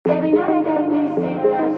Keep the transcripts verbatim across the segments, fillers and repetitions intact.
Baby, no, they take me serious.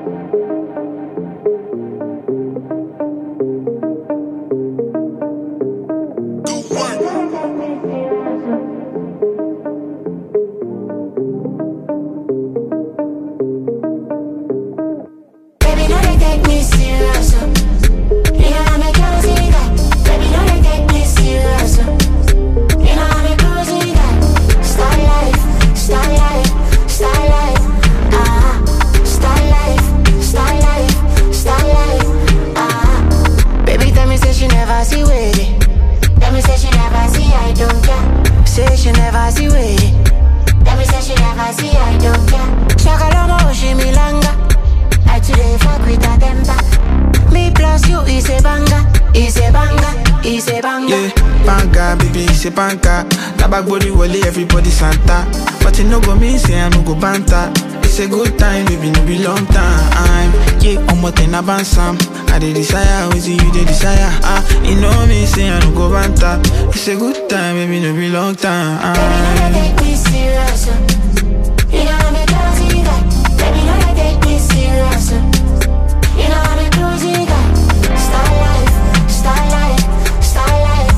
Banka, tabak body wale, everybody Santa. But it no go mean say I no go banta. It's a good time, baby, no be long time. Yeah, I'm what in a bansam. I dey desire, we see you dey desire. Ah, you know me say I no go banta. It's a good time, baby, no be long time. Baby, no take me serious. You know I'm a crazy guy. Baby, no take me serious. You know I'm a crazy guy. Star life, star life, star life.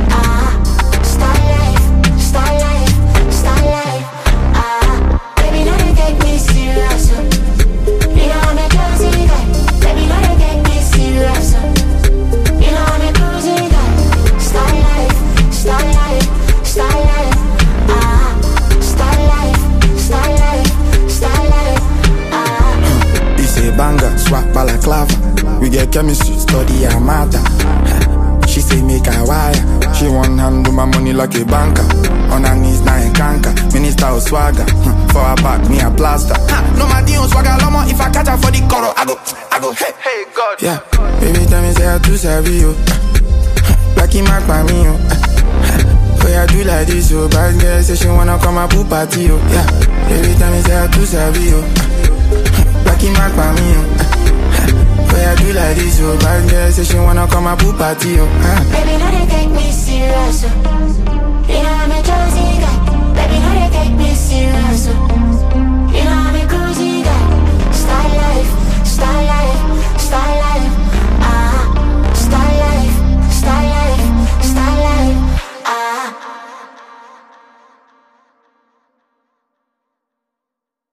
Balaclava, we get chemistry, study her matter. She say make her wire. She one hand do my money like a banker. On her knees now in canker. Minister of swagger. For her back, me a plaster. No my deal swagger lomo. If I catch her for the coro, I go, I go, hey, hey God. Yeah, baby tell me say I too savvy you. Blacky mark by me yo. Oh yeah, do like this yo. Bad girl say she wanna come and pool party yo. Yeah, baby tell me say I too savvy you. Blacky mark by me yo. Why I do like this, oh bad girl say she wanna come and pool party, oh huh? Baby, no they take me serious, oh. You know I'm a chosen guy. Baby, no they take me serious, oh.